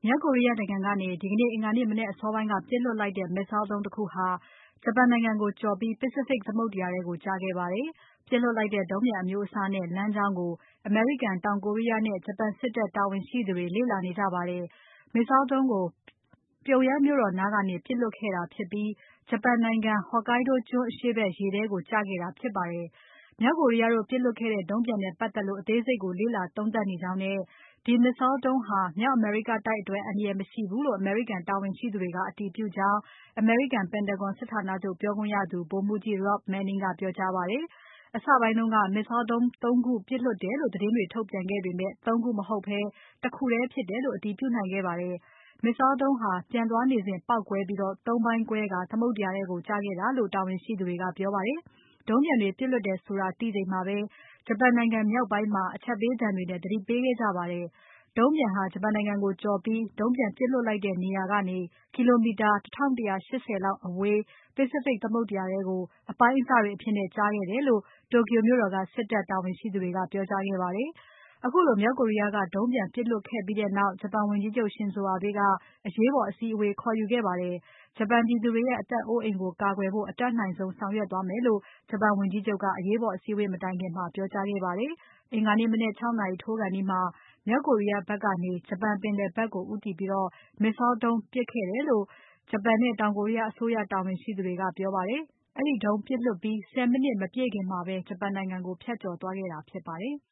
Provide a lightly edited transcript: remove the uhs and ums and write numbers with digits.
မြောက်ကိုရီးယားနိုင်ငံကနေ ဒီကနေ့ အင်္ဂါနေ့မနက်အစောပိုင်းက ပစ်လွှတ်လိုက်တဲ့ Missile ဒုံးတခုဟာ ဂျပန်နိုင်ငံကိုကျော်ပြီး Pacific သမုဒ္ဒရာထဲကို ကျခဲ့ပါတယ်။ ပစ်လွှတ်လိုက်တဲ့ ဒုံးပျံအမျိုးအစားနဲ့ လမ်းကြောင်းကို အမေရိကန်၊ တောင်ကိုရီးယားနဲ့ ဂျပန်စစ်တပ်တာဝန်ရှိသူတွေ လေ့လာနေကြပါတယ်။ Missile ဒုံးကို ပြုံယမ်းမြို့တော်နားကနေ ပစ်လွှတ်ခဲ့တာဖြစ်ပြီး ဂျပန်နိုင်ငံ Hokkaido ကျွန်းအရှေ့ဖက်ရေထဲကို ကျခဲ့တာဖြစ်ပါတယ်။ မြောက်ကိုရီးယားတို့ ပစ်လွှတ်ခဲ့တဲ့ ဒုံးပျံနဲ့ပတ်သက်လို့ အသေးစိတ်ကို လေ့လာသုံးသပ်နေကြောင်းနဲ့ ဒီ Missile ဒုံးဟာ မြောက်အမေရိကတိုက်အတွက် အန္တရာယ်မရှိဘူးလို့ အမေရိကန်တာဝန်ရှိသူတွေက အတည်ပြုကြောင်း အမေရိကန် Pentagon စစ်ဌာနချုပ်ပြောခွင့်ရသူ ဗိုလ်မှူးကြီး Rob Manning ကပြောကြားပါတယ်။ အစပိုင်းတုန်းက Missile ဒုံး ၃ ခုပစ်လွှတ်တယ်လို့ သတင်းတွေထုတ်ပြန်ခဲ့ပေမဲ့ ၃ ခုမဟုတ်ဘဲ တခုထဲဖြစ်တယ်လို့ အတည်ပြုနိုင်ခဲ့ပါတယ်။ Missile ဒုံးဟာ ပျံသွားနေစဉ်ပေါက်ကွဲပြီး ၃ ပိုင်းကွဲကာ သမုဒ္ဒရာထဲကို ကျခဲ့တာလို့ တာဝန်ရှိသူတွေက ပြောပါတယ်။ ဒုံးပျံတွေပစ်လွှတ်တယ်ဆိုတာ သိချိန်မှာပဲ ဂျပန်နိုင်ငံမြောက်ပိုင်းမှာ အချက်ပေးသံတွေနဲ့ သတိပေးခဲ့ကြပါတယ်။ ဒုံးပျံဟာ ဂျပန်နိုင်ငံကိုကျော်ပြီး ဒုံးပျံပစ်လွှတ်လိုက်တဲ့နေရာကနေ ကီလိုမီတာ ၁၁၈၀ လောက်အဝေး Pacific သမုဒ္ဒရာထဲကို အပိုင်းအစတွေအဖြစ်ကျခဲ့တယ်လို့ Tokyo မြို့တော်က စစ်တပ်တာဝန်ရှိသူတွေက ပြောကြားခဲ့ပါတယ်။ ခုလိုမြောက်ကိုရီးယားက ဒုံးပျံပစ်လွှတ်ခဲ့ပြီးနောက် ဂျပန်ဝန်ကြီးချုပ် Shinzo Abe ကအရေးပေါ်အစည်းအဝေးခေါ်ယူခဲ့ပါတယ်။ ဂျပန်ပြည်သူတွေရဲ့ အသက်အိုးအိမ်ကို ကာကွယ်ဖို့ အတတ်နိုင်ဆုံးဆောင်ရွက်သွားမယ်လို့ ဂျပန်ဝန်ကြီးချုပ်က အရေးပေါ်အစည်းအဝေးမတိုင်ခင် ပြောကြားခဲ့ပါတယ်။ အင်္ဂါနေ့မနက် ၆ နာရီထိုးခါနီးမှာ မြောက်ကိုရီးယားဖက်ကနေ ဂျပန်ပင်လယ်ဖက်ကို ဦးတည်ပြီး Missile ဒုံးပစ်ခဲ့တယ်လို့ ဂျပန်နဲ့ တောင်ကိုရီးယားအစိုးရတာဝန်ရှိသူတွေက ပြောပါတယ်။ အဲဒီဒုံးပစ်လွှတ်ပြီး ၁၀ မိနစ်မပြည့်ခင်မှာပဲ ဂျပန်နိုင်ငံကို ဖြတ်ကျော်သွားခဲ့တာဖြစ်ပါတယ်။